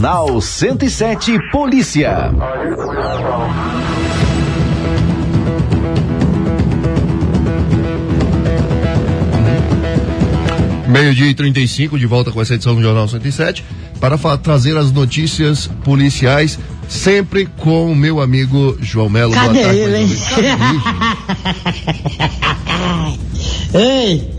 Jornal 107 Polícia. Meio-dia e 35, de volta com essa edição do Jornal 107, para trazer as notícias policiais, sempre com o meu amigo João Melo. Cadê ele, hein? Ei!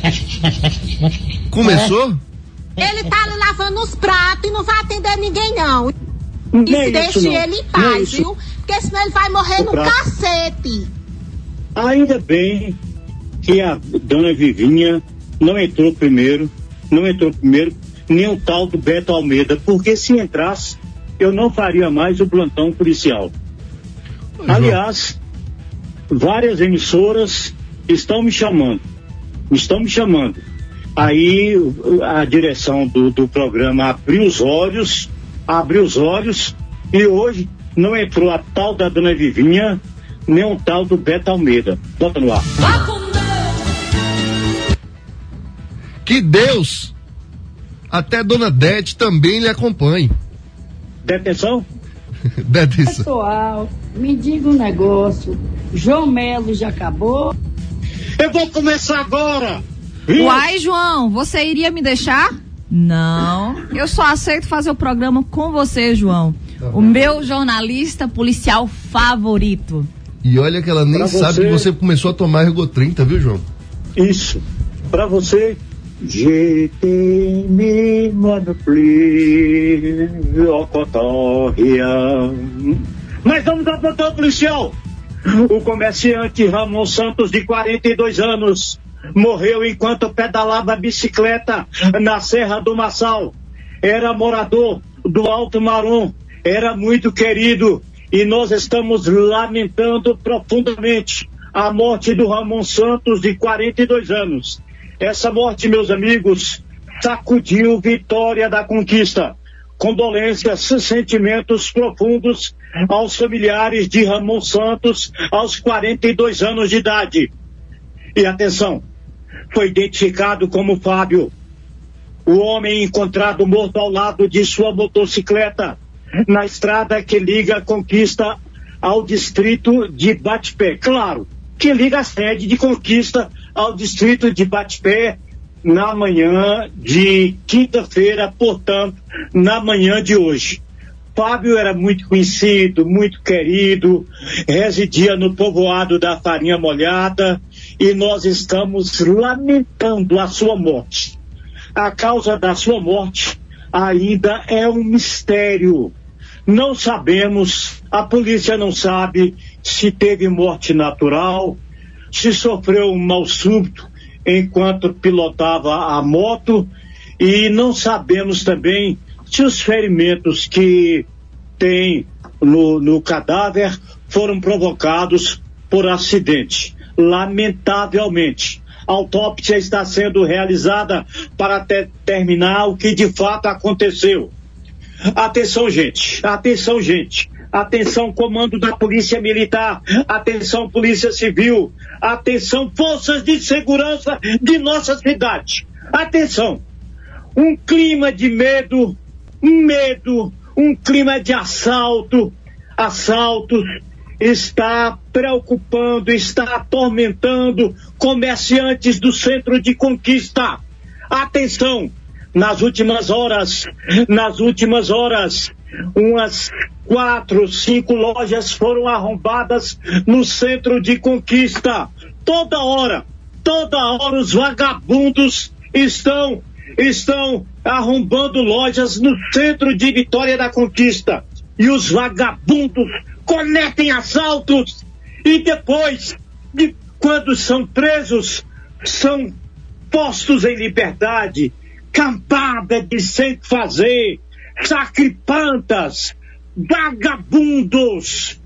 Começou? Ele tá ali lavando os pratos e não vai atender ninguém, não. Nem deixe isso, não. ele em paz, viu? Porque senão ele vai morrer no cacete. Ainda bem que a dona Vivinha não entrou primeiro, nem o tal do Beto Almeida, porque se entrasse, eu não faria mais o plantão policial. Aliás, várias emissoras estão me chamando. Aí a direção do programa abriu os olhos, e hoje não entrou a tal da dona Vivinha, nem o tal do Beto Almeida. Bota no ar. Que Deus, até Dona Dete também lhe acompanhe. Detenção? Detenção. Pessoal, me diga um negócio. João Melo já acabou? Eu vou começar agora. Uai, João, você iria me deixar? Não, eu só aceito fazer o programa com você, João. O meu jornalista policial favorito. E olha que ela nem sabe que você começou a tomar Ergotrinta, viu, João? Isso. Pra você, GTM Monoply, Ocotória. Mas vamos ao plantão policial. O comerciante Ramon Santos, de 42 anos, morreu enquanto pedalava bicicleta na Serra do Massal. Era morador do Alto Marum, era muito querido e nós estamos lamentando profundamente a morte do Ramon Santos, de 42 anos. Essa morte, meus amigos, sacudiu Vitória da Conquista. Condolências, sentimentos profundos aos familiares de Ramon Santos, aos 42 anos de idade. E atenção, foi identificado como Fábio, o homem encontrado morto ao lado de sua motocicleta, na estrada que liga Conquista ao distrito de Batipé. Claro, que liga a sede de Conquista ao distrito de Batipé na manhã de quinta-feira, portanto, na manhã de hoje. Fábio era muito conhecido, muito querido, residia no povoado da Farinha Molhada e nós estamos lamentando a sua morte. A causa da sua morte ainda é um mistério. Não sabemos, a polícia não sabe se teve morte natural, se sofreu um mal súbito enquanto pilotava a moto, e não sabemos também se os ferimentos que tem no cadáver foram provocados por acidente. Lamentavelmente, a autópsia está sendo realizada para determinar o que de fato aconteceu. Atenção, gente. Atenção, comando da Polícia Militar. Atenção, Polícia Civil. Atenção, forças de segurança de nossa cidade. Atenção. Um clima de medo, um clima de assaltos está preocupando, está atormentando comerciantes do centro de Conquista. Atenção, nas últimas horas, umas 4, 5 lojas foram arrombadas no centro de Conquista. Toda hora os vagabundos estão arrombando lojas no centro de Vitória da Conquista. E os vagabundos cometem assaltos e depois, quando são presos, são postos em liberdade. Campada de sem fazer, sacripantas, vagabundos.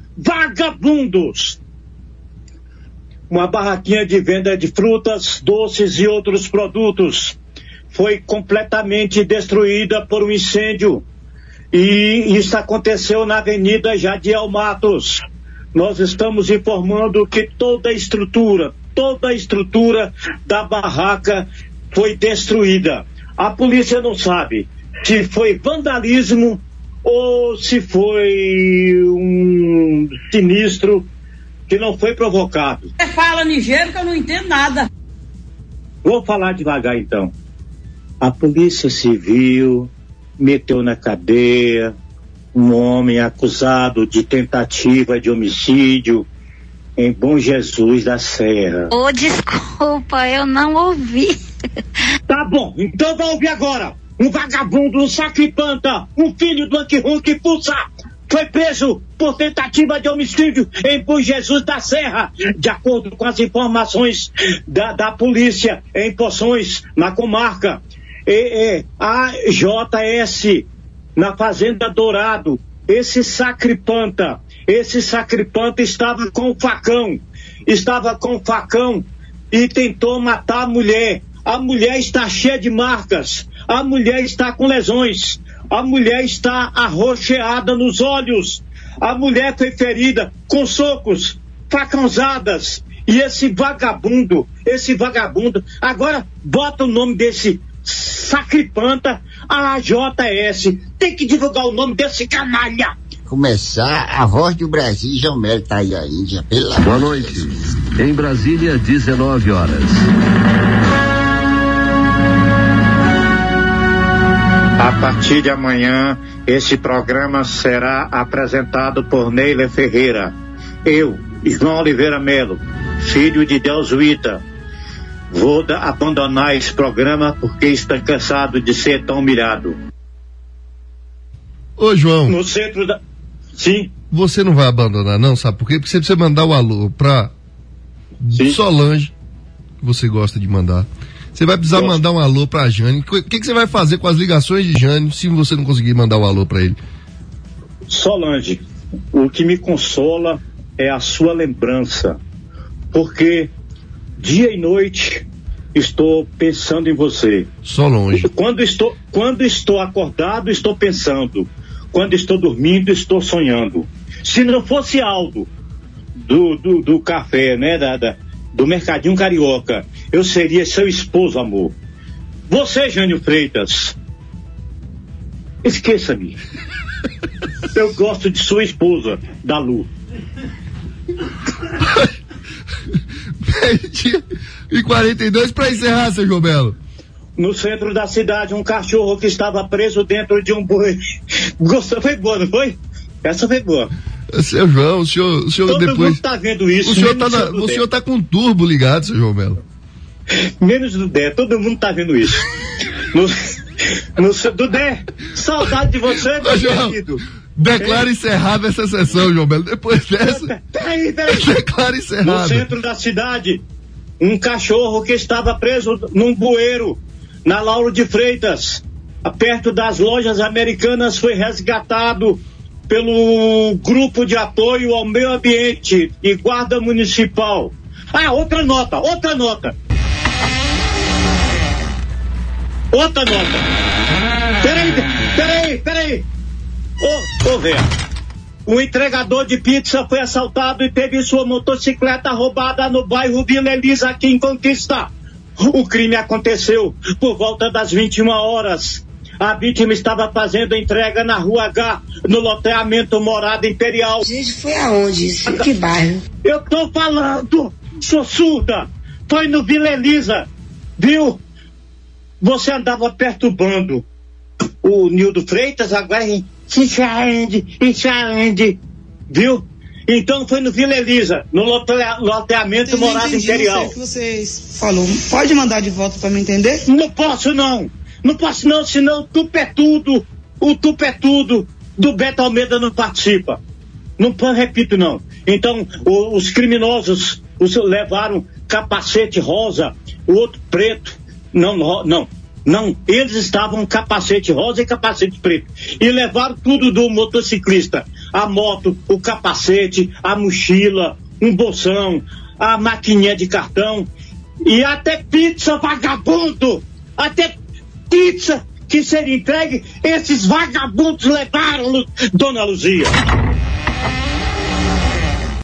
Uma barraquinha de venda de frutas, doces e outros produtos foi completamente destruída por um incêndio. E isso aconteceu na Avenida Jadiel Matos. Nós estamos informando que toda a estrutura da barraca foi destruída. A polícia não sabe se foi vandalismo ou se foi um sinistro que não foi provocado. Você fala ligeiro que eu não entendo nada. Vou falar devagar então. A Polícia Civil meteu na cadeia um homem acusado de tentativa de homicídio em Bom Jesus da Serra. Desculpa, eu não ouvi. Tá bom, então vai ouvir agora. Um vagabundo, um sacripanta, um filho do Anquirrum que pulsa, foi preso por tentativa de homicídio em Bom Jesus da Serra, de acordo com as informações da polícia em Poções, na comarca. A JS, na Fazenda Dourado, esse sacripanta estava com facão e tentou matar a mulher. A mulher está cheia de marcas, a mulher está com lesões, a mulher está arroxeada nos olhos, a mulher foi ferida com socos, facãozadas, e esse vagabundo, agora bota o nome desse sacripanta, a JS, tem que divulgar o nome desse canalha. Começar a voz do Brasil, João Melo tá aí a Índia, pela Boa noite. Em Brasília, 19 horas. A partir de amanhã, esse programa será apresentado por Neila Ferreira. Eu, João Oliveira Melo, filho de Delzuíta, vou abandonar esse programa porque estou cansado de ser tão humilhado. Ô, João. No centro da... Sim. Você não vai abandonar, não, sabe por quê? Porque você precisa mandar o alô pra Solange, que você gosta de mandar. Você vai precisar mandar um alô pra Jane. O que você vai fazer com as ligações de Jane se você não conseguir mandar o alô pra ele? Solange, o que me consola é a sua lembrança, porque dia e noite estou pensando em você. Solange. Quando estou acordado, estou pensando. Quando estou dormindo, estou sonhando. Se não fosse Aldo do café, né, do Mercadinho Carioca, eu seria seu esposo, amor. Você, Jânio Freitas, esqueça-me. Eu gosto de sua esposa, da Lu. Meio-dia e 42 para encerrar, seu João Belo. No centro da cidade, um cachorro que estava preso dentro de um boi. Gostou? Foi boa, não foi? Essa foi boa. Seu João, o senhor todo depois... mundo está vendo isso. O senhor tá com o turbo ligado, seu João Belo. Menos do Dé, todo mundo está vendo isso. Do Dé, saudade de você, meu querido. Declara encerrada essa sessão, João Belo. Depois dessa... Peraí. Declara encerrada. No centro da cidade, um cachorro que estava preso num bueiro, na Lauro de Freitas, perto das lojas americanas, foi resgatado pelo grupo de apoio ao meio ambiente e guarda municipal. Outra nota. Peraí. Ô, velho. O entregador de pizza foi assaltado e teve sua motocicleta roubada no bairro Vila Elisa, aqui em Conquista. O crime aconteceu por volta das 21 horas. A vítima estava fazendo entrega na Rua H, no loteamento Morada Imperial. Gente, foi aonde isso? Que bairro? Eu tô falando, sou surda. Foi no Vila Elisa, viu? Você andava perturbando o Nildo Freitas, agora enxarende, viu? Então foi no Vila Elisa, no loteamento Morada Imperial. Não sei o que vocês falou. Pode mandar de volta pra me entender? Não posso não, senão o tupetudo do Beto Almeida não participa. Não repito não. Então os criminosos levaram capacete rosa, o outro preto. Não, eles estavam capacete rosa e capacete preto. E levaram tudo do motociclista. A moto, o capacete, a mochila, um bolsão, a maquininha de cartão e até pizza, vagabundo! Até pizza que seria entregue, esses vagabundos levaram, dona Luzia.